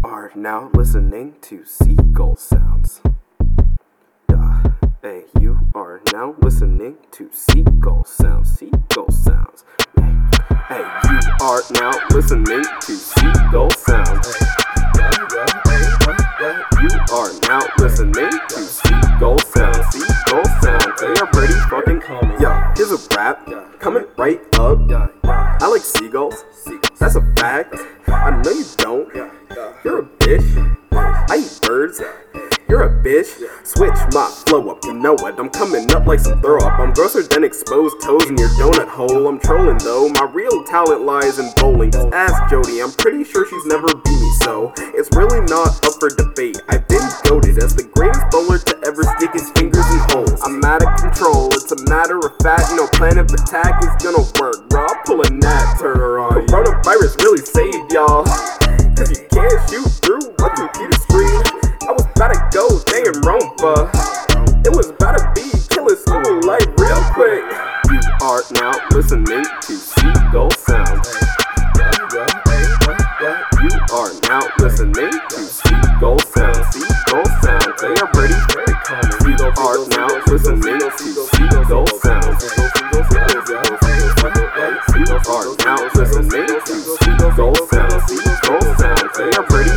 are now listening to Seagull Sounds. Hey, you are now listening to Seagull Sounds. Seagull Sounds. Hey, you are now listening to Seagull Sounds. You are now listening to Seagull Sounds. Seagull Sounds. They are pretty fucking common. Yo, here's a rap coming right up. I like seagulls. That's a fact. I know you don't. You're a bitch. I eat birds. You're a bitch. Switch my flow up, you know it. I'm coming up like some throw up. I'm grosser than exposed toes in your donut hole. I'm trolling though. My real talent lies in bowling. Just ask Jody. I'm pretty sure she's never beat me, so it's really not up for debate. I've been goated as the greatest bowler to ever stick his fingers in holes. I'm out of control. It's a matter of fact. No plan of attack is gonna work, bro. I'll pull a Nat Turner on you. Coronavirus really saved y'all, cause you can't shoot through one computer screen. I was about to go dang Rompa. It was about to be killing school life real quick. You are now listening to Seagull Sounds. You are now listening to Seagull Sounds. Seagull Sounds. They are pretty common. You are now listening to Seagull Sounds. You are now listening to Seagull Sounds. Seagull Sounds. They are pretty